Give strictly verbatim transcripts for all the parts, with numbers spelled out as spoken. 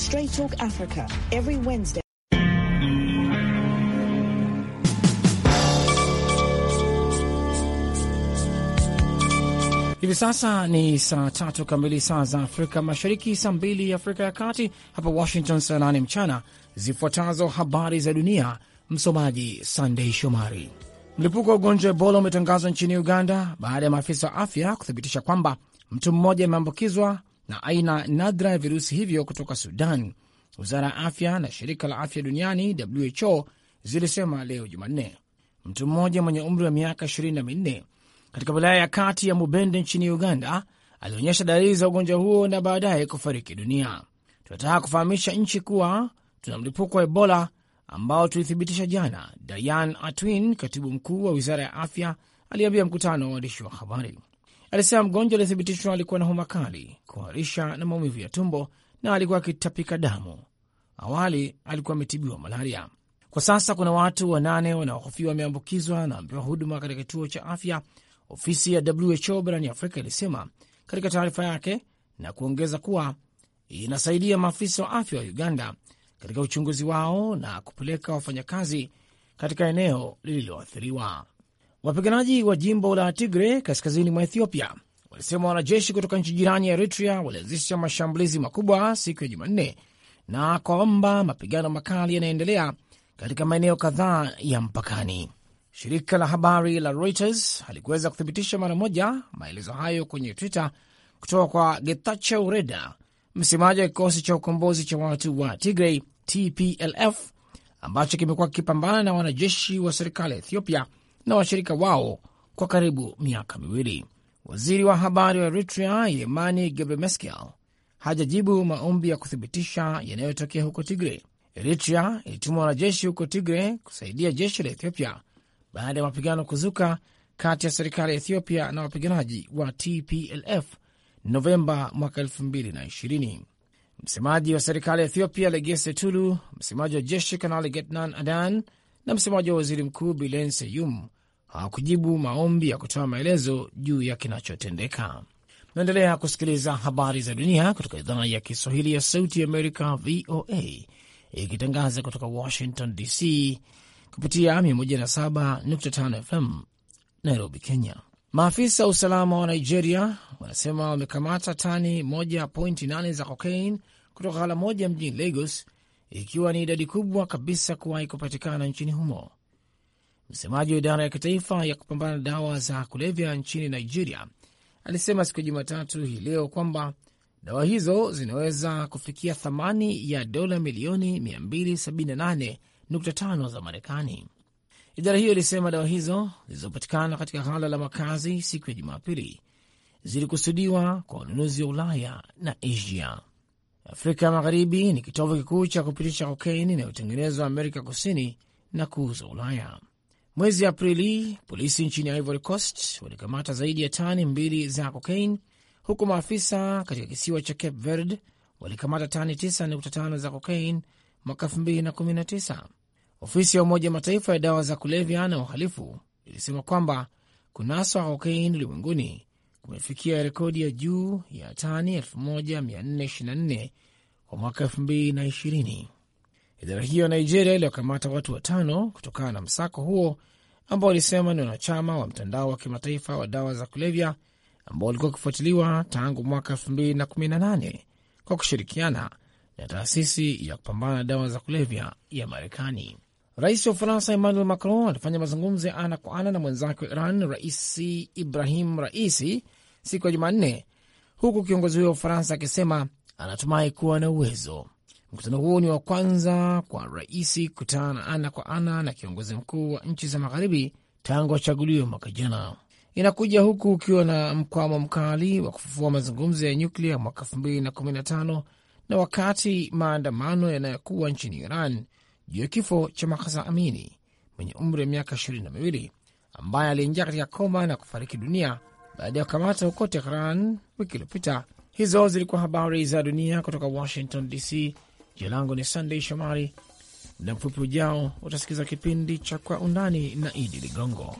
Straight Talk Africa every Wednesday. Hivi sasa ni saa tatu kamili saa za Afrika Mashariki, saa mbili Afrika ya Kati, hapa Washington saa nane mchana. Zifuatazo habari za dunia, msomaji Sunday Shomari. Mlipuko wa ugonjwa wa Ebola umetangazwa nchini Uganda baada ya maafisa wa afya kuthibitisha kwamba mtu mmoja ameambukizwa na aina nadra ya virusi hivyo kutoka Sudan. Wizara ya afya na shirika la afya duniani W H O zilisema leo Jumanne. Mtu mmoja mwenye umri wa miaka ishirini na minne katika wilaya ya kati ya Mubende nchini Uganda alionyesha dalili za ugonjwa huo na baadaye kufariki dunia. Tunataka kufahamisha nchi kuwa tuna mlipuko wa Ebola ambao tulithibitisha jana, Diane Atwin, katibu mkuu wa wizara ya afya, aliambia mkutano wa waandishi wa habari. Alisema mgonjwa aliyethibitishwa alikuwa na homa kali, kuharisha na maumivu ya tumbo na alikuwa akitapika damu. Awali alikuwa ametibiwa malaria. Kwa sasa kuna watu wanane wanaohofiwa wameambukizwa na wamepewa huduma katika kituo cha afya, ofisi ya W H O barani Afrika ilisema katika taarifa yake, na kuongeza kuwa inasaidia maafisa wa afya wa Uganda katika uchunguzi wao na kupeleka wafanyakazi katika eneo lililoathiriwa. Wapiganaji wa jimbo la Tigre kaskazini mwa Ethiopia walisema wanajeshi kutoka nchi jirani ya Eritrea walianzisha mashambulizi makubwa siku ya Jumanne na kwamba mapigano makali yanaendelea katika maeneo kadhaa ya mpakani. Shirika la habari la Reuters halikuweza kuthibitisha mara moja maelezo hayo kwenye Twitter kutoka kwa Getachew Reda, msemaji wa kikosi cha ukombozi cha watu wa Tigray T P L F ambacho kimekuwa kikipambana na wanajeshi wa serikali ya Ethiopia na washirika wao kwa karibu miaka miwili. Waziri wa habari wa Eritrea Yemani Gebremeskel hajajibu maombi ya kuthibitisha yanayotokea huko Tigray. Eritrea ilituma wanajeshi huko Tigray kusaidia jeshi la Ethiopia baada ya mapigano kuzuka kati ya serikali ya Ethiopia na wapiganaji wa T P L F Novemba mwaka elfu mbili na ishirini. Msemaji wa serikali ya Ethiopia Legesse Tulu, msemaji wa jeshi Kanali Getnan Adan na msemaji wa waziri mkuu Bilen Seyum hawakujibu maombi ya kutoa maelezo juu ya kinachotendeka. Naendelea kusikiliza habari za dunia kutoka idhaa ya Kiswahili ya Sauti ya Amerika, V O A, ikitangaza kutoka Washington D C kupitia mia moja na saba nukta tano F M Nairobi, Kenya. Maafisa wa usalama wa Nigeria wanasema wamekamata tani moja nukta nane za cocaine kutoka ghala moja mjini Lagos, ikiwa ni idadi kubwa kabisa kuwahi kupatikana nchini humo. Msemaji wa idara ya kitaifa ya kupambana na dawa za kulevya nchini Nigeria alisema siku ya Jumatatu hii leo kwamba dawa hizo zinaweza kufikia thamani ya dola milioni mia mbili sabini na nane nukta tano za Marekani. Idara hiyo ilisema dawa hizo zilizopatikana katika ghala la makazi siku ya Jumapili zilikusudiwa kwa ununuzi wa Ulaya na Asia. Afrika ya Magharibi ni kitovu kikuu cha kupitisha kokaini inayotengenezwa Amerika Kusini na kuuza Ulaya. Mwezi Aprili, polisi nchini Ivory Coast walikamata zaidi ya tani mbili za kokaini, huku maafisa katika kisiwa cha Cape Verde walikamata tani tisa nukta tano za kokaini mwaka elfu mbili na kumi na tisa. Ofisi ya Umoja Mataifa ya dawa za kulevya na uhalifu ilisema kwamba kunaswa kokaini ulimwenguni kumefikia rekodi ya juu ya tani elfu moja mia nne ishirini na nne kwa mwaka elfu mbili na ishirini. Idara hiyo ya Nigeria iliyokamata watu watano kutokana na msako huo, ambao walisema ni wanachama wa mtandao wa kimataifa wa dawa za kulevya ambao walikuwa wakifuatiliwa tangu mwaka elfu mbili na kumi na nane kwa kushirikiana na taasisi ya kupambana na dawa za kulevya ya Marekani. Rais wa Ufaransa Emmanuel Macron alifanya mazungumzo ya ana kwa ana na mwenzake wa Iran Raisi Ibrahim Raisi siku ya Jumanne, huku kiongozi huyo wa Ufaransa akisema anatumai kuwa na uwezo. Mkutano huo ni wa kwanza kwa Raisi kutana ana kwa ana na kiongozi mkuu wa nchi za magharibi tangu achaguliwe mwaka jana. Inakuja huku ukiwa na mkwamo mkali wa kufufua mazungumzo ya nyuklia mwaka elfu mbili na kumi na tano na wakati maandamano yanayokuwa nchini Iran juu ya kifo cha Mahsa Amini mwenye umri wa miaka ishirini na miwili ambaye aliingia katika koma na kufariki dunia baada ya kukamata huko Tehran wiki iliyopita. Hizo zilikuwa habari za dunia kutoka Washington D C. Jina langu ni Sunday Shomari. Muda mfupi ujao utasikiza kipindi cha Kwa Undani na Idi Ligongo.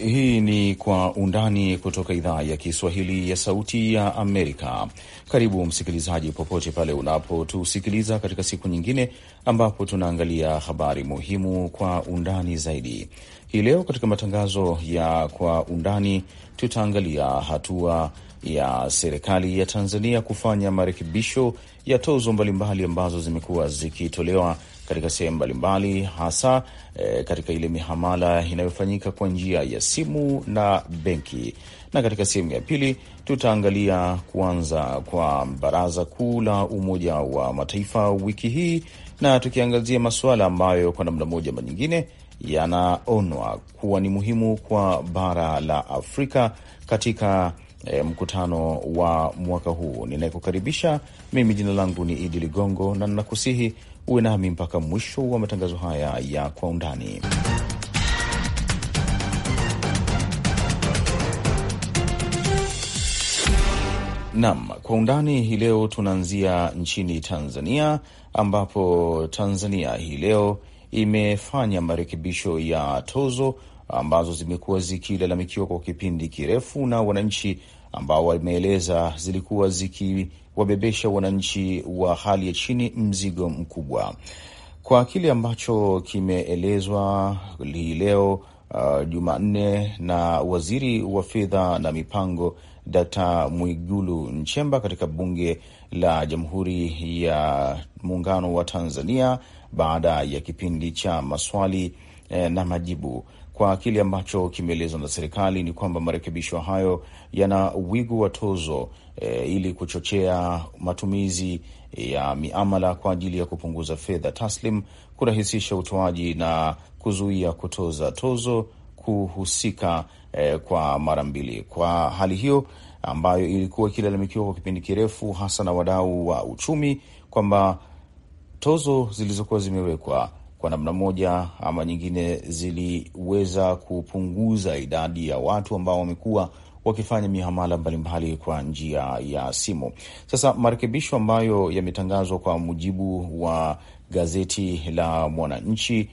Hii ni Kwa Undani kutoka idhaa ya Kiswahili ya Sauti ya Amerika. Karibu msikilizaji, popote pale unapotusikiliza katika siku nyingine ambapo tunaangalia habari muhimu kwa undani zaidi. Hii leo katika matangazo ya Kwa Undani tutaangalia hatua ya serikali ya Tanzania kufanya marekebisho ya tozo mbalimbali ambazo zimekuwa zikitolewa katika sehemu mbalimbali, hasa e, katika ile mihamala inayofanyika kwa njia ya simu na benki. Na katika sehemu ya pili tutaangalia kuanza kwa Baraza Kuu la Umoja wa Mataifa wiki hii, na tukiangazia masuala ambayo kwa namna moja ama nyingine yanaonwa kuwa ni muhimu kwa bara la Afrika katika E, mkutano wa mwaka huu. Ninayekukaribisha mimi, jina langu ni Idi Ligongo, na ninakusihi uwe nami mpaka mwisho wa matangazo haya ya Kwa Undani. Naam, Kwa Undani hii leo tunaanzia nchini Tanzania, ambapo Tanzania hii leo imefanya marekebisho ya tozo ambazo zimekuwa zikilalamikiwa kwa kipindi kirefu na wananchi, ambao wameeleza zilikuwa zikiwabebesha wananchi wa hali ya chini mzigo mkubwa. Kwa kile ambacho kimeelezwa hii leo uh, Jumanne na Waziri wa Fedha na Mipango Daktari Mwigulu Nchemba katika Bunge la Jamhuri ya Muungano wa Tanzania, baada ya kipindi cha maswali eh, na majibu. Kwa kile ambacho kimeelezwa na serikali ni kwamba marekebisho hayo yana wigo wa tozo e, ili kuchochea matumizi ya miamala kwa ajili ya kupunguza fedha taslim, kurahisisha utoaji na kuzuia kutoza tozo kuhusika e, kwa mara mbili. Kwa hali hiyo ambayo ilikuwa ikilalamikiwa kwa kipindi kirefu, hasa na wadau wa uchumi, kwamba tozo zilizokuwa zimewekwa kwa namna moja ama nyingine ziliweza kupunguza idadi ya watu ambao wamekuwa wakifanya mihamala mbalimbali kwa njia ya simu. Sasa marekebisho ambayo yametangazwa kwa mujibu wa gazeti la Mwananchi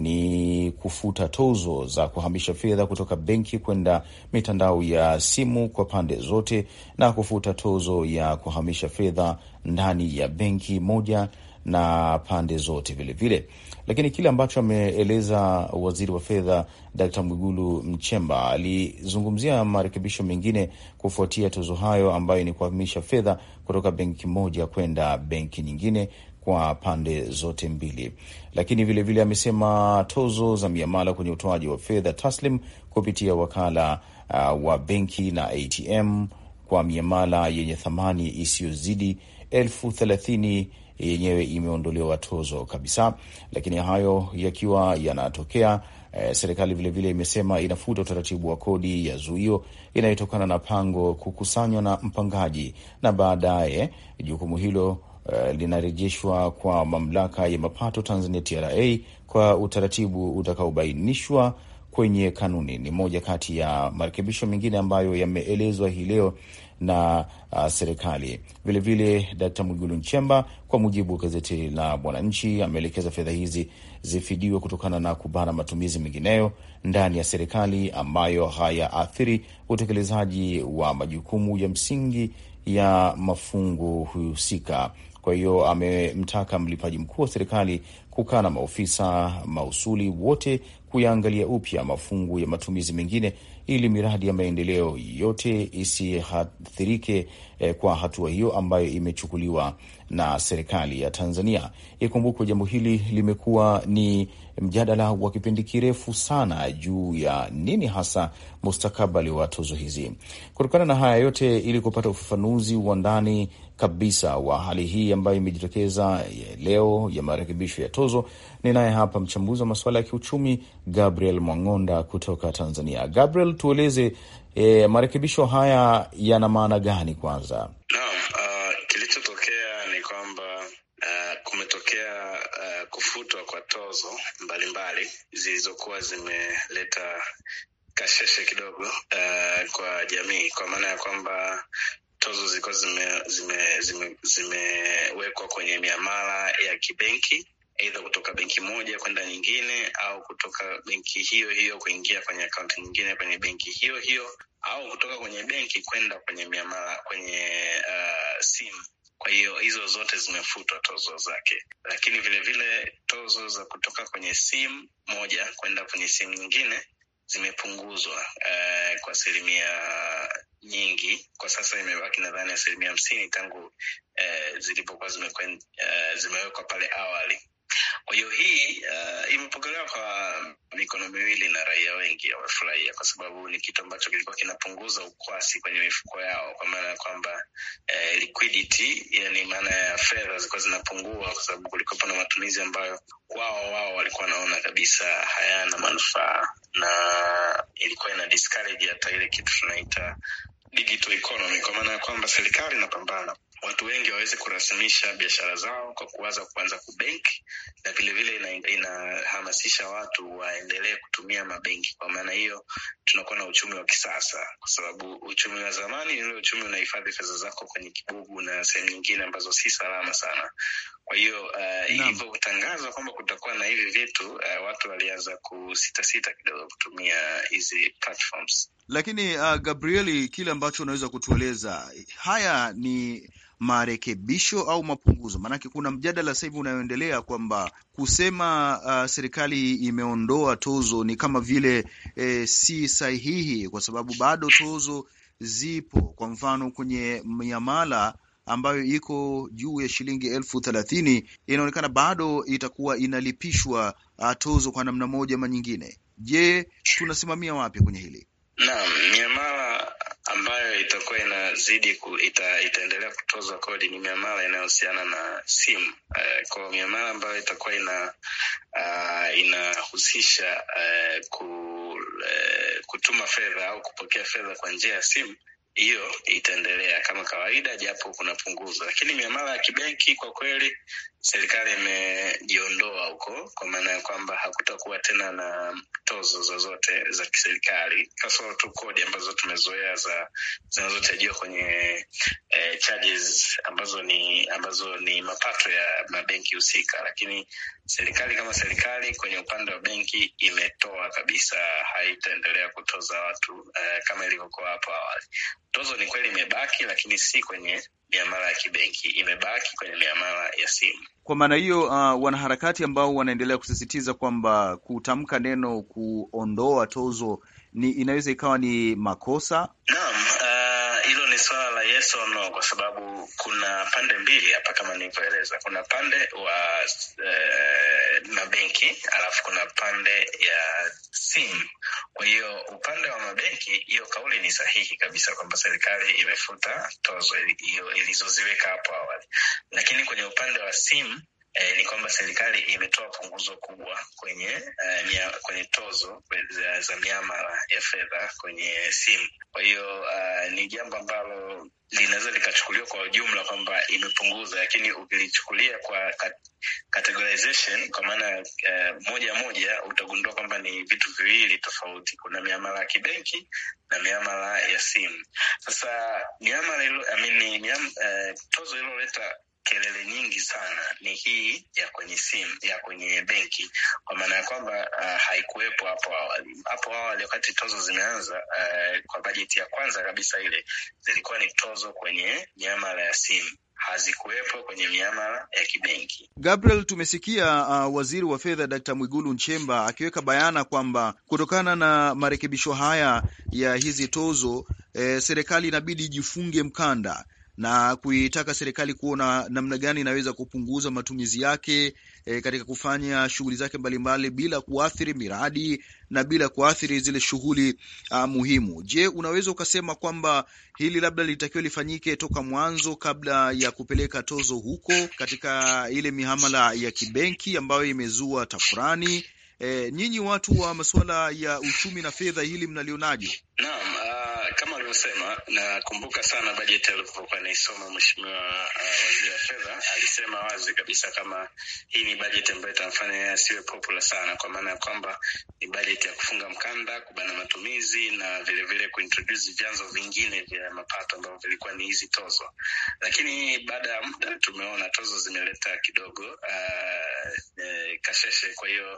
ni kufuta tozo za kuhamisha fedha kutoka benki kwenda mitandao ya simu kwa pande zote, na kufuta tozo ya kuhamisha fedha ndani ya benki moja na pande zote vile vile. Lakini kile ambacho ameeleza Waziri wa Fedha Daktari Mwigulu Nchemba, alizungumzia marekebisho mengine kufuatia tozo hayo, ambayo ni kuhamisha fedha kutoka benki moja kwenda benki nyingine kwa pande zote mbili. Lakini vile vile amesema tozo za miamala kwenye utoaji wa fedha taslim kupitia wakala uh, wa benki na A T M kwa miamala yenye thamani isiyozidi elfu thelathini yenyewe imeondolewa tozo kabisa. Lakini hayo yakiwa yanatokea, eh, serikali vile vile imesema inafuta utaratibu wa kodi ya zuio inayotokana na pango kukusanywa na mpangaji, na baadaye jukumu hilo eh, linarejeshwa kwa Mamlaka ya Mapato Tanzania T R A kwa utaratibu utakaobainishwa kwenye kanuni. Ni moja kati ya marekebisho mengine ambayo yameelezwa hii leo na uh, serikali. Vile vile Daktari Mwigulu Nchemba, kwa mujibu wa gazeti la Mwananchi, ameelekeza fedha hizi zifidiwe kutokana na kubana matumizi mengineyo ndani ya serikali ambayo hayaathiri utekelezaji wa majukumu ya msingi ya mafungu husika. Kwa hiyo amemtaka mlipaji mkuu wa serikali kukaa na maofisa mausuli wote kuyaangalia upya mafungu ya matumizi mengine ili miradi ya maendeleo yote isiathirike eh, kwa hatua hiyo ambayo imechukuliwa na serikali ya Tanzania. Ikumbukwe jambo hili limekuwa ni mjadala wa kipindi kirefu sana juu ya nini hasa mustakabali wa tozo hizi. Kutokana na haya yote, ili kupata ufafanuzi wa ndani kabisa wa hali hii ambayo imejitokeza leo ya marekebisho ya tozo, ninaye hapa mchambuzi wa masuala ya kiuchumi Gabriel Mwang'onda kutoka Tanzania. Gabriel, tueleze e, marekebisho haya yana maana gani kwanza? Naam, uh, kilichotokea ni kwamba uh, kumetokea uh, kufutwa kwa tozo mbalimbali zilizokuwa zimeleta kasheshe kidogo uh, kwa jamii, kwa maana ya kwamba tozo zilikuwa zime zime zimewekwa zime kwenye miamala ya kibenki aidha kutoka benki moja kwenda nyingine au kutoka benki hiyo hiyo kuingia kwenye akaunti nyingine kwenye benki hiyo hiyo au kutoka kwenye benki kwenda kwenye miamala kwenye uh, simu. Kwa hiyo hizo zote zimefutwa tozo zake, lakini vile vile tozo za kutoka kwenye simu moja kwenda kwenye simu nyingine zimepunguzwa uh, kwa asilimia nyingi. Kwa sasa imebaki nadhani asilimia hamsini tangu uh, zilipokuwa zimewekwa uh, zimewekwa pale awali. Kwa hiyo hii uh, imepokelewa kwa mikono miwili na raia wengi wamefurahia, kwa sababu ni kitu ambacho kilikuwa kinapunguza ukwasi kwenye mifuko yao, kwa maana ya kwamba uh, liquidity, yani maana ya fedha zilikuwa zinapungua, kwa sababu kulikuwa na matumizi ambayo wao wao walikuwa wanaona kabisa hayana manufaa, na ilikuwa ina discourage hata ile kitu tunaita digital economy, kwa maana ya kwamba serikali inapambana watu wengi waweze kurasimisha biashara zao kwa kuanza kuanza kubenki, na vile vile inahamasisha ina watu waendelee kutumia mabenki. Kwa maana hiyo tunakuwa na uchumi wa kisasa, kwa sababu uchumi wa zamani ni ule uchumi unahifadhi fedha zako kwenye kibubu na sehemu nyingine ambazo si salama sana. Kwa hiyo uh, ilivyo kutangazwa kwamba kutakuwa na hivi vitu, uh, watu walianza kusita sita kidogo kutumia hizi platforms. Lakini uh, Gabrieli, kile ambacho unaweza kutueleza, haya ni marekebisho au mapunguzo? Maanake kuna mjadala sasa hivi unayoendelea kwamba kusema uh, serikali imeondoa tozo ni kama vile eh, si sahihi, kwa sababu bado tozo zipo. Kwa mfano kwenye miamala ambayo iko juu ya shilingi elfu thelathini inaonekana bado itakuwa inalipishwa uh, tozo kwa namna moja ama nyingine. Je, tunasimamia wapi kwenye hili? Naam, miamala ambayo itakuwa inazidi ku, ita, itaendelea kutozwa kodi ni miamala inayohusiana na simu. Uh, kwa miamala ambayo itakuwa ina uh, inahusisha uh, ku, uh, kutuma fedha au kupokea fedha kwa njia ya simu, hiyo itaendelea kama kawaida, japo kuna punguzo. Lakini miamala ya kibenki kwa kweli serikali imejiondoa huko, kwa maana ya kwamba hakutakuwa tena na tozo zozote za kiserikali, kasoro tu kodi ambazo tumezoea za zinazotarajiwa kwenye eh, charges ambazo ni ambazo ni mapato ya mabenki husika. Lakini serikali kama serikali kwenye upande wa benki imetoa kabisa, haitaendelea kutoza watu eh, kama ilivyokuwa hapo awali. Tozo ni kweli imebaki, lakini si kwenye miamala ya kibenki, imebaki kwenye miamala ya simu. Kwa maana hiyo uh, wanaharakati ambao wanaendelea kusisitiza kwamba kutamka neno kuondoa tozo ni inaweza ikawa ni makosa. Naam, uh, hilo ni swala la yes or no, kwa sababu kuna pande mbili hapa kama nilivyoeleza. Kuna pande wa uh, mabenki, alafu kuna pande ya simu. Kwa hiyo upande wa mabenki, hiyo kauli ni sahihi kabisa kwamba serikali imefuta tozo hiyo ilizoziweka hapo awali. Lakini kwenye upande wa simu Eh, ni kwamba serikali imetoa punguzo kubwa kwenye uh, mia, kwenye tozo za, za miamala ya fedha kwenye simu. Kwa hiyo uh, ni jambo ambalo linaweza likachukuliwa kwa ujumla kwamba imepunguza, lakini ukilichukulia kwa kat, categorization kwa maana uh, moja moja utagundua kwamba ni vitu viwili tofauti. Kuna miamala ya kibenki na miamala ya simu. Sasa miamala ilo, I mean, miam, uh, tozo iloleta kelele nyingi sana ni hii ya kwenye simu, ya kwenye benki, kwa maana ya kwamba uh, haikuwepo hapo awali. Hapo awali wakati tozo zimeanza uh, kwa bajeti ya kwanza kabisa ile, zilikuwa ni tozo kwenye miamala ya simu, hazikuwepo kwenye miamala ya kibenki. Gabriel, tumesikia uh, waziri wa fedha Daktari Mwigulu Nchemba akiweka bayana kwamba kutokana na marekebisho haya ya hizi tozo eh, serikali inabidi jifunge mkanda na kuitaka serikali kuona namna gani inaweza kupunguza matumizi yake e, katika kufanya shughuli zake mbalimbali bila kuathiri miradi na bila kuathiri zile shughuli uh, muhimu. Je, unaweza ukasema kwamba hili labda litakiwa lifanyike toka mwanzo kabla ya kupeleka tozo huko katika ile mihamala ya kibenki ambayo imezua tafurani? E, nyinyi watu wa masuala ya uchumi na fedha, hili mnalionaje? Naam, uh, kama alivyosema, nakumbuka sana bajeti alipokuwa anaisoma mheshimiwa uh, waziri wa fedha, alisema wazi kabisa kama hii ni bajeti ambayo itamfanya yeye asiwe popular sana, kwa maana ya kwamba ni bajeti ya kufunga mkanda, kubana matumizi na vile vile kuintroduce vyanzo vingine vya mapato ambavyo vilikuwa ni hizi tozo. Lakini baada ya muda tumeona tozo zimeleta kidogo uh, e, kasheshe. Kwa hiyo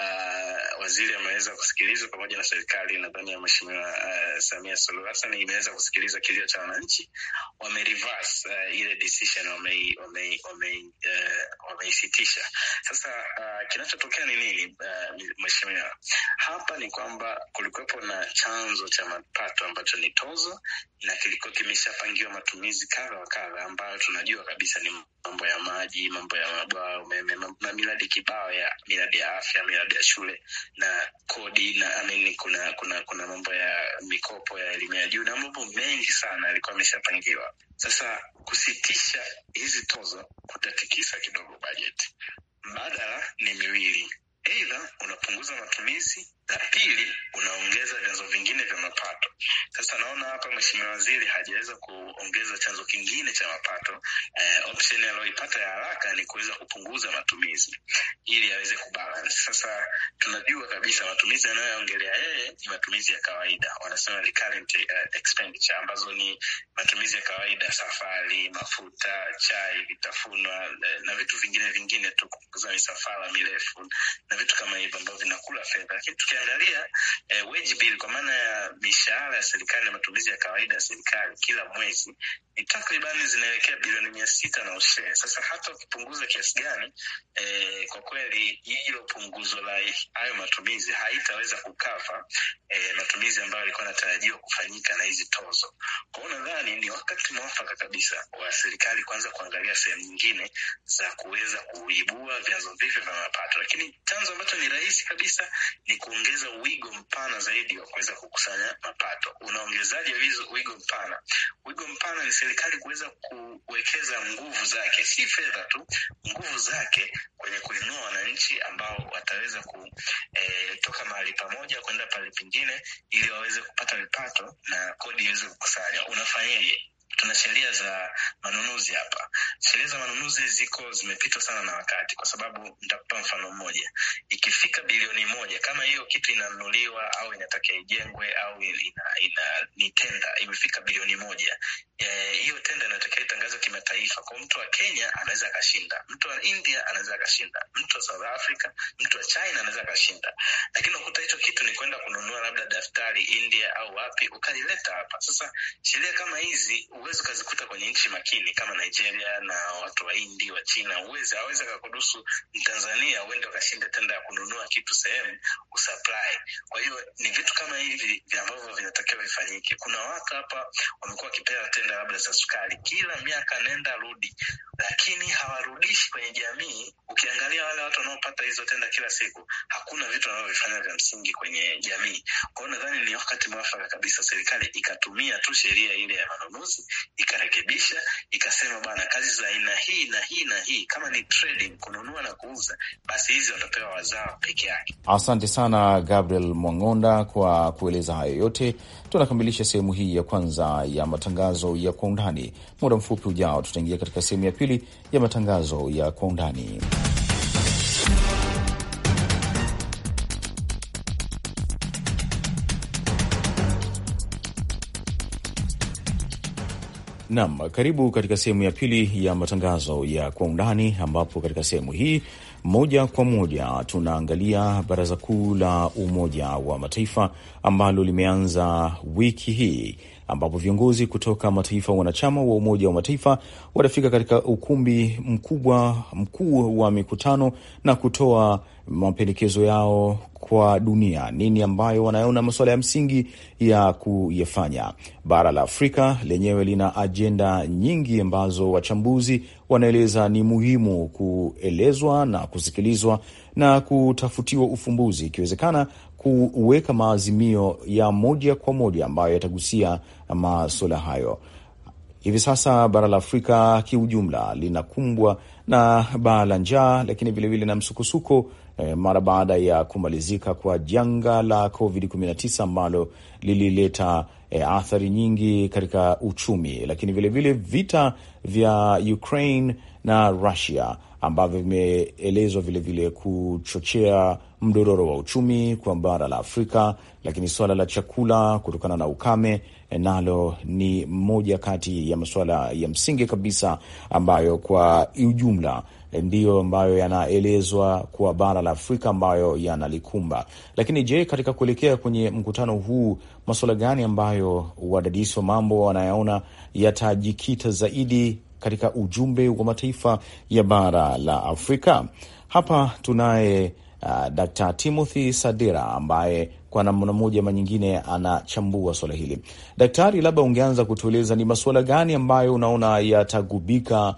uh, waziri ameweza kusikiliza pamoja na serikali, nadhani ya mheshimiwa uh, Samia Suluhu Hassan imeweza kusikiliza kilio cha wananchi, wame reverse uh, ile decision wame wame wame uh, wameisitisha. Sasa uh, kinachotokea ni nini uh, mheshimiwa? Hapa ni kwamba kulikuwepo na chanzo cha mapato ambacho ni tozo, na kilikuwa kimeshapangiwa matumizi kadha wa kadha ambayo tunajua kabisa ni mambo ya maji, mambo ya mabwawa, umeme na miradi kibao ya miradi ya afya, miradi ya shule na kodi na amini, kuna kuna kuna mambo ya mikopo ya elimu ya juu na mambo mengi sana yalikuwa yameshapangiwa. Sasa kusitisha hizi tozo kutatikisa kidogo bajeti. Mbadala ni miwili: aidha unapunguza matumizi, na pili unaongeza vyanzo vingine vya mapato. Sasa naona hapa mheshimiwa waziri hajaweza kuongeza chanzo kingine cha mapato. Eh, option aliyoipata ya haraka ni kuweza kupunguza matumizi ili aweze kubalance. Sasa tunajua kabisa matumizi anayoongelea yeye ni matumizi ya kawaida, wanasema recurrent uh, expenditure, ambazo ni matumizi ya kawaida: safari, mafuta, chai, vitafunwa na vitu vingine vingine tu, kupunguza misafara mirefu na vitu kama hivyo ambavyo vinakula fedha. Lakini tukiangalia eh, wage bill, kwa maana ya mishahara ya serikali na matumizi ya kawaida ya serikali kila mwezi, ni takriban zinaelekea bilioni mia sita na ushe. Sasa hata ukipunguza kiasi gani, eh, kwa kweli hilo punguzo la hayo matumizi haitaweza kukafa eh, matumizi ambayo yalikuwa yanatarajiwa kufanyika na hizi tozo. Kwa hiyo nadhani ni wakati mwafaka kabisa wa serikali kwanza kuangalia sehemu nyingine za kuweza kuibua vyanzo vipya vya mapato. Lakini chanzo ambacho ni rahisi kabisa ni kuongeza wigo mpana zaidi wa kuweza kukusanya mapato. Unaongezaje wigo mpana? Wigo mpana ni serikali kuweza kuwekeza nguvu zake, si fedha tu, nguvu zake kwenye kuinua wananchi ambao wataweza kutoka eh, mahali pamoja kwenda pale pengine ili waweze kupata vipato na kodi iweze kukusanya. Unafanyaje? Tuna sheria za manunuzi hapa. Sheria za manunuzi ziko zimepitwa sana na wakati, kwa sababu nitakupa mfano mmoja. Ikifika bilioni moja, kama hiyo kitu inanunuliwa au inataka ijengwe au ina, ina ni tenda, imefika bilioni moja, hiyo e, tenda inataka itangazwe kimataifa. Kwa mtu wa Kenya anaweza akashinda, mtu wa India anaweza akashinda, mtu wa South Africa, mtu wa China anaweza akashinda. Lakini ukuta hicho kitu ni kwenda kununua labda daftari India au wapi, ukalileta hapa. Sasa sheria kama hizi uwezo kazikuta kwenye nchi makini kama Nigeria na watu wa India, wa China. Uweze aweze kukudusu Tanzania uende ukashinde tenda ya kununua kitu sehemu usupply. Kwa hiyo ni vitu kama hivi vya ambavyo vinatakiwa vifanyike. Kuna watu hapa wamekuwa kipewa tenda labda za sukari kila miaka nenda rudi, lakini hawarudishi kwenye jamii. Ukiangalia wale watu wanaopata hizo tenda kila siku, hakuna vitu wanavyofanya vya msingi kwenye jamii. Kwa hiyo nadhani ni wakati mwafaka kabisa serikali ikatumia tu sheria ile ya manunuzi, ikarekebisha, ikasema bana, kazi za aina hii na hii na hii, kama ni trading, kununua na kuuza, basi hizi watapewa wazao peke yake. Asante sana Gabriel Mwang'onda kwa kueleza hayo yote. Tunakamilisha sehemu hii ya kwanza ya matangazo ya Kwa Undani. Muda mfupi ujao tutaingia katika sehemu ya pili ya matangazo ya Kwa Undani. Naam, karibu katika sehemu ya pili ya matangazo ya Kwa Undani, ambapo katika sehemu hii moja kwa moja tunaangalia Baraza Kuu la Umoja wa Mataifa ambalo limeanza wiki hii, ambapo viongozi kutoka mataifa wanachama wa Umoja wa Mataifa watafika katika ukumbi mkubwa mkuu wa mikutano na kutoa mapendekezo yao kwa dunia, nini ambayo wanaona masuala ya msingi ya kuyafanya. Bara la Afrika lenyewe lina ajenda nyingi ambazo wachambuzi wanaeleza ni muhimu kuelezwa na kusikilizwa na kutafutiwa ufumbuzi, ikiwezekana kuweka maazimio ya moja kwa moja ambayo yatagusia masuala hayo. Hivi sasa bara la Afrika kiujumla linakumbwa na baa la njaa, lakini vilevile na msukosuko eh, mara baada ya kumalizika kwa janga la covid kumi na tisa ambalo lilileta eh, athari nyingi katika uchumi, lakini vilevile vile vita vya Ukraine na Russia ambavyo vimeelezwa vilevile kuchochea mdororo wa uchumi kwa bara la Afrika. Lakini suala la chakula kutokana na ukame nalo ni moja kati ya masuala ya msingi kabisa ambayo kwa ujumla ndiyo ambayo yanaelezwa kwa bara la Afrika ambayo yanalikumba. Lakini je, katika kuelekea kwenye mkutano huu, masuala gani ambayo wadadisi wa mambo wanayaona yatajikita zaidi katika ujumbe wa mataifa ya bara la Afrika? Hapa tunaye uh, Daktari Timothy Sadera ambaye kwa namna moja ama nyingine anachambua swala hili. Daktari, labda ungeanza kutueleza ni masuala gani ambayo unaona yatagubika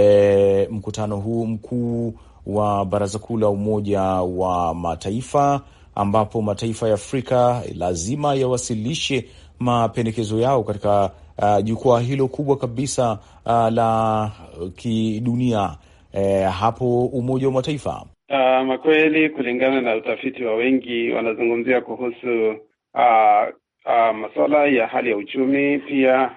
e, mkutano huu mkuu wa Baraza Kuu la Umoja wa Mataifa, ambapo mataifa ya Afrika lazima yawasilishe mapendekezo yao katika uh, jukwaa hilo kubwa kabisa uh, la kidunia uh, hapo Umoja wa Mataifa. Uh, makweli kulingana na utafiti wa wengi wanazungumzia kuhusu uh, uh, masuala ya hali ya uchumi, pia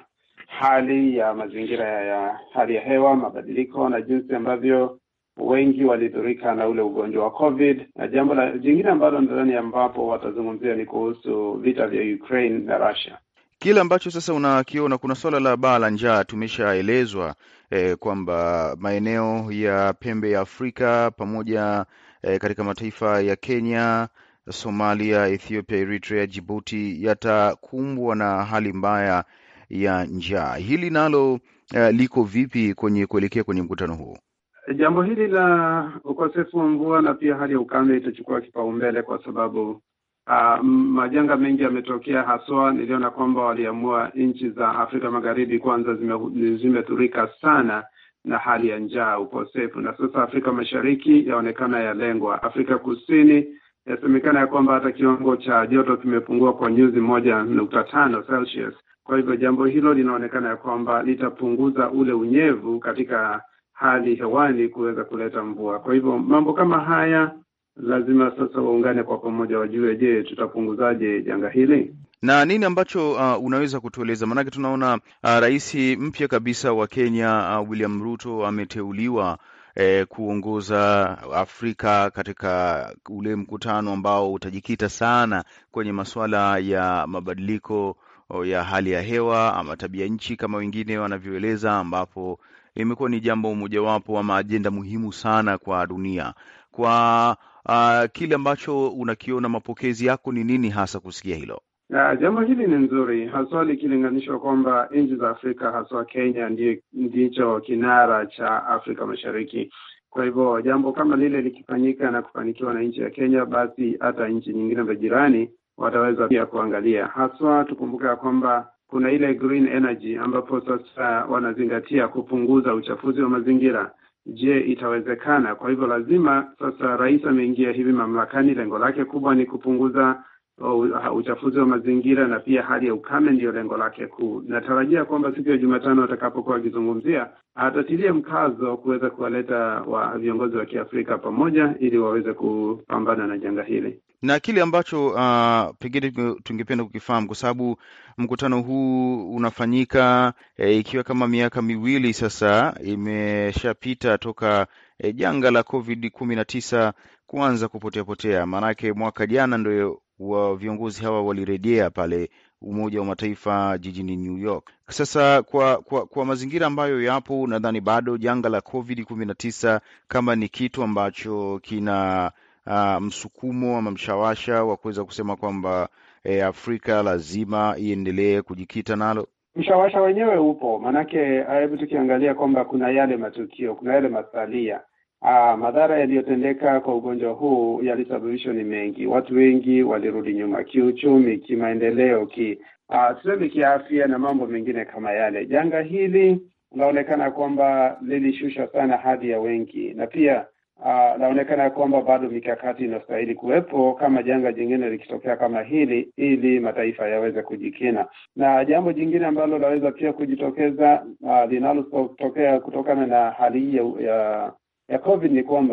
hali ya mazingira ya hali ya hewa, mabadiliko na jinsi ambavyo wengi walidhurika na ule ugonjwa wa COVID. Na jambo la jingine ambalo ndani ambapo watazungumzia ni kuhusu vita vya Ukraine na Russia. Kile ambacho sasa unakiona, kuna swala la baa la njaa. Tumeshaelezwa eh, kwamba maeneo ya pembe ya Afrika pamoja eh, katika mataifa ya Kenya, Somalia, Ethiopia, Eritrea, Djibouti yatakumbwa na hali mbaya ya njaa. Hili nalo eh, liko vipi kwenye kuelekea kwenye mkutano huu? Jambo hili la ukosefu wa mvua na pia hali ya ukame itachukua kipaumbele kwa sababu Uh, majanga mengi yametokea. Haswa niliona kwamba waliamua nchi za Afrika Magharibi kwanza zimeturika sana na hali ya njaa, ukosefu, na sasa Afrika Mashariki yaonekana yalengwa. Afrika Kusini yasemekana ya kwamba hata kiwango cha joto kimepungua kwa nyuzi moja nukta tano Celsius. Kwa hivyo jambo hilo linaonekana ya kwamba litapunguza ule unyevu katika hali hewani kuweza kuleta mvua. Kwa hivyo mambo kama haya lazima sasa waungane kwa pamoja, wajue je, tutapunguzaje janga hili? Na nini ambacho uh, unaweza kutueleza? Maanake tunaona uh, rais mpya kabisa wa Kenya uh, William Ruto ameteuliwa eh, kuongoza Afrika katika ule mkutano ambao utajikita sana kwenye masuala ya mabadiliko ya hali ya hewa ama tabia nchi kama wengine wanavyoeleza, ambapo imekuwa ni jambo mojawapo ama ajenda muhimu sana kwa dunia. Kwa uh, kile ambacho unakiona, mapokezi yako ni nini hasa kusikia hilo? Na jambo hili ni nzuri, haswa likilinganishwa kwamba nchi za Afrika, haswa Kenya ndiyo ndicho kinara cha Afrika Mashariki. Kwa hivyo jambo kama lile likifanyika na kufanikiwa na nchi ya Kenya, basi hata nchi nyingine za jirani wataweza pia kuangalia. Haswa tukumbuka kwamba kuna ile green energy ambapo sasa wanazingatia kupunguza uchafuzi wa mazingira. Je, itawezekana? Kwa hivyo lazima sasa, rais ameingia hivi mamlakani, lengo lake kubwa ni kupunguza uh, uchafuzi wa mazingira, na pia hali ya ukame ndio lengo lake kuu. Natarajia kwamba siku ya Jumatano atakapokuwa akizungumzia, atatilia mkazo kuweza kuwaleta wa viongozi wa Kiafrika pamoja ili waweze kupambana na janga hili. Na kile ambacho uh, pengine tungependa kukifahamu, kwa sababu mkutano huu unafanyika e, ikiwa kama miaka miwili sasa imeshapita toka e, janga la covid kumi na tisa kuanza kupotea potea. Maanake mwaka jana ndio wa viongozi hawa walirejea pale Umoja wa Mataifa jijini New York. Sasa kwa kwa, kwa mazingira ambayo yapo, nadhani bado janga la covid kumi na tisa kama ni kitu ambacho kina Uh, msukumo ama mshawasha wa kuweza kusema kwamba eh, Afrika lazima iendelee kujikita nalo. Mshawasha wenyewe upo, manake hebu tukiangalia kwamba kuna yale matukio, kuna yale masalia. Ah, madhara yaliyotendeka kwa ugonjwa huu yalisababishwa ni mengi. Watu wengi walirudi nyuma kiuchumi, kimaendeleo, ki ah uh, kiafya na mambo mengine kama yale. Janga hili unaonekana kwamba lilishusha sana hadhi ya wengi, na pia Uh, naonekana kwamba bado mikakati inastahili kuwepo kama janga jingine likitokea kama hili, ili mataifa yaweze kujikina. Na jambo jingine ambalo laweza pia kujitokeza uh, linalotokea kutokana na hali ya, ya ya COVID ni kwamba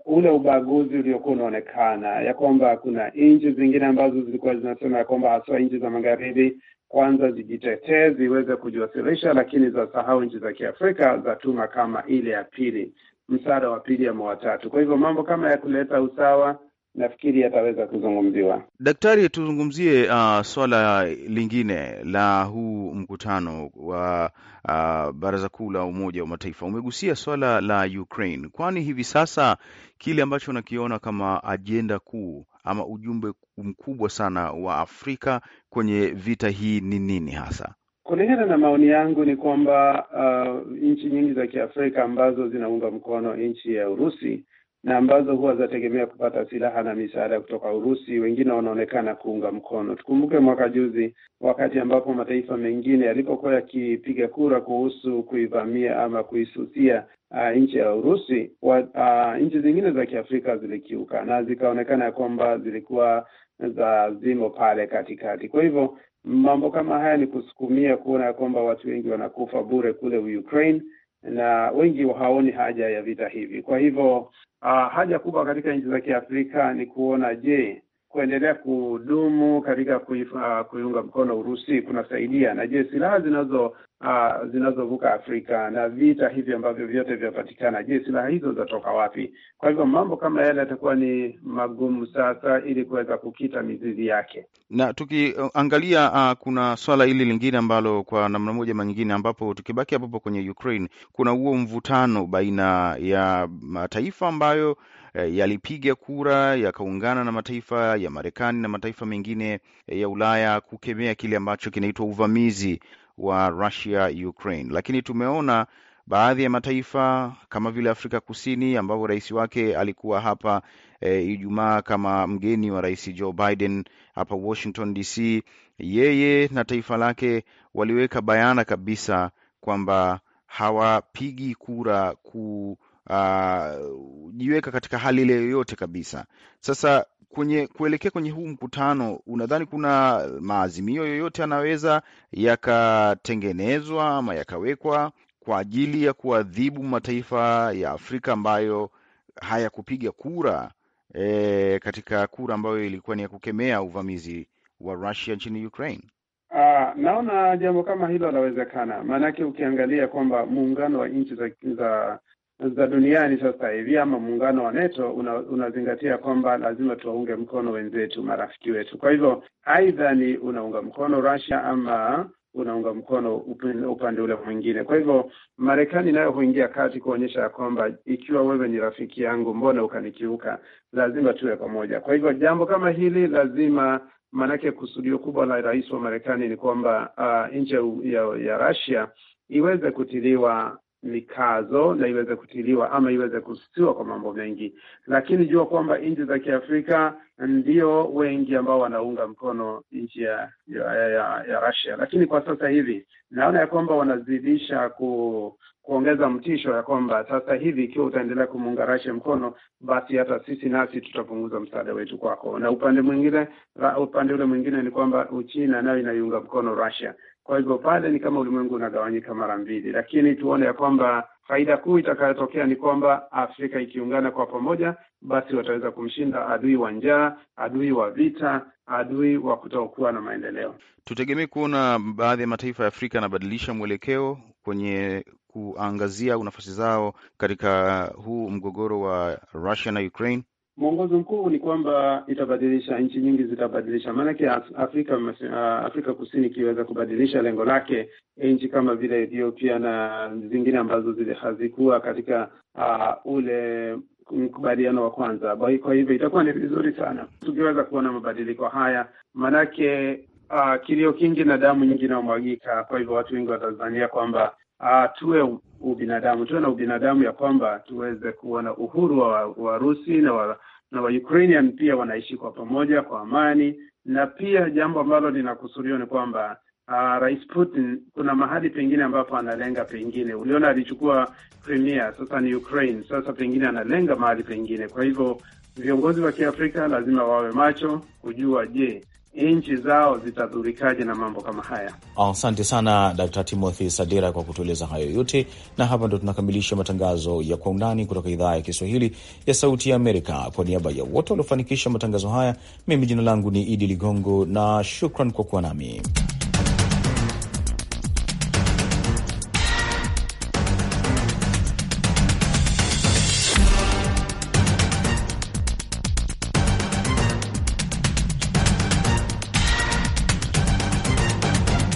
ule ubaguzi uliokuwa unaonekana ya kwamba kuna nchi zingine ambazo zilikuwa zinasema ya kwamba haswa nchi za magharibi kwanza zijitetee ziweze kujiwasilisha, lakini za sahau nchi za Kiafrika za tuma kama ile ya pili, msaada wa pili ama watatu. Kwa hivyo mambo kama ya kuleta usawa nafikiri yataweza kuzungumziwa. Daktari, tuzungumzie uh, swala lingine la huu mkutano wa uh, Baraza Kuu la Umoja wa Mataifa. Umegusia swala la Ukraine, kwani hivi sasa kile ambacho unakiona kama ajenda kuu ama ujumbe mkubwa sana wa Afrika kwenye vita hii ni nini hasa? Kulingana na maoni yangu ni kwamba uh, nchi nyingi za Kiafrika ambazo zinaunga mkono nchi ya Urusi na ambazo huwa zategemea kupata silaha na misaada kutoka Urusi, wengine wanaonekana kuunga mkono. Tukumbuke mwaka juzi wakati ambapo mataifa mengine yalipokuwa yakipiga kura kuhusu kuivamia ama kuisusia uh, nchi ya Urusi, wa, uh, nchi zingine za Kiafrika zilikiuka na zikaonekana kwamba zilikuwa za zimo pale katikati. Kwa hivyo mambo kama haya ni kusukumia kuona kwamba watu wengi wanakufa bure kule Ukraine na wengi hawaoni haja ya vita hivi. Kwa hivyo uh, haja kubwa katika nchi za Kiafrika ni kuona je, kuendelea kudumu katika kuifa, uh, kuiunga mkono Urusi kunasaidia, na je silaha zinazo uh, zinazovuka Afrika na vita hivi ambavyo vyote vyapatikana, je silaha hizo zatoka wapi? Kwa hivyo mambo kama yale yatakuwa ni magumu sasa ili kuweza kukita mizizi yake. Na tukiangalia uh, kuna swala hili lingine ambalo kwa namna moja ama nyingine, ambapo tukibaki hapo kwenye Ukraine, kuna huo mvutano baina ya mataifa ambayo eh, yalipiga kura yakaungana na mataifa ya Marekani na mataifa mengine eh, ya Ulaya kukemea kile ambacho kinaitwa uvamizi wa Russia Ukraine. Lakini tumeona baadhi ya mataifa kama vile Afrika Kusini ambapo rais wake alikuwa hapa e, Ijumaa kama mgeni wa Rais Joe Biden hapa Washington D C, yeye na taifa lake waliweka bayana kabisa kwamba hawapigi kura kujiweka uh, katika hali ile yoyote kabisa. Sasa kwenye kuelekea kwenye huu mkutano, unadhani kuna maazimio yoyote yanaweza yakatengenezwa ama yakawekwa kwa ajili ya kuadhibu mataifa ya Afrika ambayo hayakupiga kura e, katika kura ambayo ilikuwa ni ya kukemea uvamizi wa Russia nchini Ukraine? Uh, naona jambo kama hilo lawezekana. Maanake ukiangalia kwamba muungano wa nchi za, za za duniani sasa hivi ama muungano wa NATO una, unazingatia kwamba lazima tuwaunge mkono wenzetu, marafiki wetu. Kwa hivyo aidha ni unaunga mkono Russia ama unaunga mkono upande ule mwingine. Kwa hivyo Marekani nayo huingia kati kuonyesha ya kwamba ikiwa wewe ni rafiki yangu, mbona ukanikiuka? Lazima tuwe pamoja. Kwa hivyo jambo kama hili lazima, manake kusudio kubwa la rais wa Marekani ni kwamba uh, nchi ya, ya Russia iweze kutiliwa mikazo na iweze kutiliwa ama iweze kusitiwa kwa mambo mengi. Lakini jua kwamba nchi za Kiafrika ndio wengi ambao wanaunga mkono nchi ya, ya, ya, ya Russia. Lakini kwa sasa hivi naona ya kwamba wanazidisha ku, kuongeza mtisho ya kwamba sasa hivi ikiwa utaendelea kumuunga Russia mkono, basi hata sisi nasi tutapunguza msaada wetu kwako. Na upande mwingine, upande ule mwingine ni kwamba Uchina nayo inaiunga mkono Russia. Kwa hivyo pale ni kama ulimwengu unagawanyika mara mbili, lakini tuone ya kwamba faida kuu itakayotokea ni kwamba Afrika ikiungana kwa pamoja, basi wataweza kumshinda adui wa njaa, adui wa vita, adui wa kutokuwa na maendeleo. Tutegemee kuona baadhi ya mataifa ya Afrika yanabadilisha mwelekeo kwenye kuangazia nafasi zao katika huu mgogoro wa Russia na Ukraine. Mwongozo mkuu ni kwamba itabadilisha, nchi nyingi zitabadilisha. Maanake Afrika Afrika Kusini ikiweza kubadilisha lengo lake, nchi kama vile Ethiopia na zingine ambazo zile hazikuwa katika uh, ule mkubaliano wa kwanza. Kwa hivyo itakuwa ni vizuri sana tukiweza kuona mabadiliko haya, maanake uh, kilio kingi na damu nyingi inamwagika. Kwa hivyo watu wengi watazania kwamba uh, tuwe ubinadamu, tuwe na ubinadamu ya kwamba tuweze kuona uhuru wa, wa Rusi na wa, na wa Ukrainian pia wanaishi kwa pamoja kwa amani. Na pia jambo ambalo linakusudiwa ni kwamba uh, Rais Putin kuna mahali pengine ambapo analenga pengine. Uliona alichukua Crimea, sasa ni Ukraine, sasa pengine analenga mahali pengine. Kwa hivyo viongozi wa Kiafrika lazima wawe macho kujua, je, nchi zao zitadhurikaje na mambo kama haya. Asante sana Daktari Timothy Sadera kwa kutueleza hayo yote, na hapa ndo tunakamilisha matangazo ya Kwa Undani kutoka idhaa ya Kiswahili ya Sauti ya Amerika. Kwa niaba ya wote waliofanikisha matangazo haya, mimi jina langu ni Idi Ligongo na shukran kwa kuwa nami.